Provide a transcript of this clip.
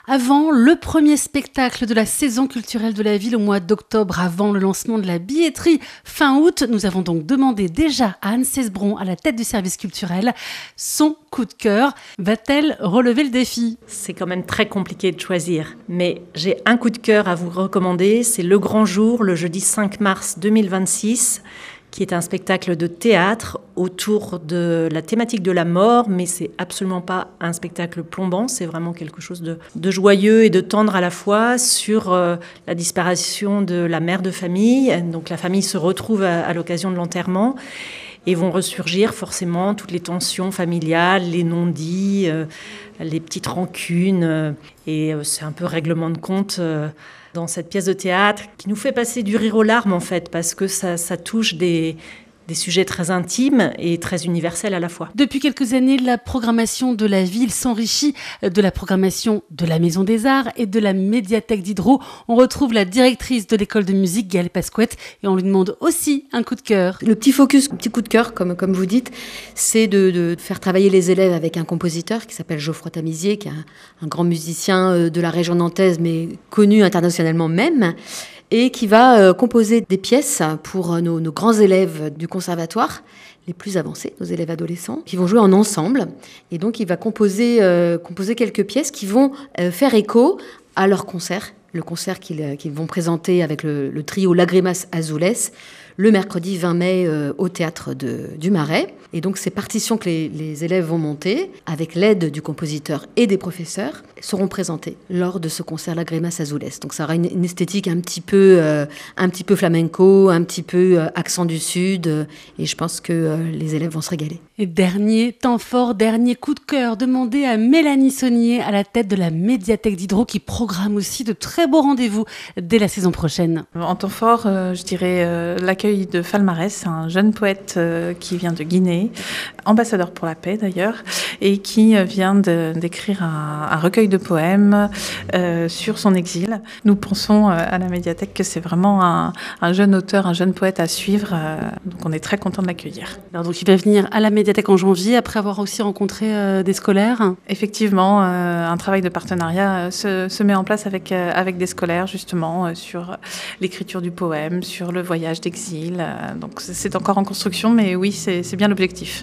Avant le premier spectacle de la saison culturelle de la ville au mois d'octobre, avant le lancement de la billetterie fin août, nous avons donc demandé déjà à Anne Cesbron, à la tête du service culturel, son coup de cœur. Va-t-elle relever le défi ? C'est quand même très compliqué de choisir, mais j'ai un coup de cœur à vous recommander, c'est Le Grand Jour, le jeudi 5 mars 2026, qui est un spectacle de théâtre autour de la thématique de la mort, mais c'est absolument pas un spectacle plombant, c'est vraiment quelque chose de joyeux et de tendre à la fois sur la disparition de la mère de famille. Donc la famille se retrouve à l'occasion de l'enterrement et vont ressurgir forcément toutes les tensions familiales, les non-dits, les petites rancunes, et c'est un peu règlement de compte dans cette pièce de théâtre qui nous fait passer du rire aux larmes en fait, parce que ça touche des sujets très intimes et très universels à la fois. Depuis quelques années, la programmation de la ville s'enrichit de la programmation de la Maison des Arts et de la médiathèque Diderot. On retrouve la directrice de l'école de musique, Gaëlle Pasquette, et on lui demande aussi un coup de cœur. Le petit focus, le petit coup de cœur, comme vous dites, c'est de faire travailler les élèves avec un compositeur qui s'appelle Geoffroy Tamizier, qui est un grand musicien de la région nantaise, mais connu internationalement même, et qui va composer des pièces pour nos grands élèves du conservatoire, les plus avancés, nos élèves adolescents, qui vont jouer en ensemble. Et donc, il va composer quelques pièces qui vont faire écho à leur concert, le concert qu'ils vont présenter avec le trio Lagrimas Azules, le mercredi 20 mai au théâtre du Marais. Et donc, ces partitions que les élèves vont monter, avec l'aide du compositeur et des professeurs, seront présentées lors de ce concert Lagrimas Azules. Donc, ça aura une esthétique un petit peu flamenco, un petit peu accent du Sud. Et je pense que les élèves vont se régaler. Et dernier temps fort, dernier coup de cœur, demandé à Mélanie Saunier, à la tête de la médiathèque Diderot, qui programme aussi de très beaux rendez-vous dès la saison prochaine. En temps fort, je dirais l'accueil de Falmarès, un jeune poète qui vient de Guinée, ambassadeur pour la paix d'ailleurs, et qui vient d'écrire un recueil de poèmes sur son exil. Nous pensons à la médiathèque que c'est vraiment un jeune auteur, un jeune poète à suivre, donc on est très content de l'accueillir. Alors donc il va venir à la médiathèque en janvier, après avoir aussi rencontré des scolaires. Effectivement, un travail de partenariat se met en place avec des scolaires justement sur l'écriture du poème, sur le voyage d'exil. Donc c'est encore en construction, mais oui, c'est bien l'objectif.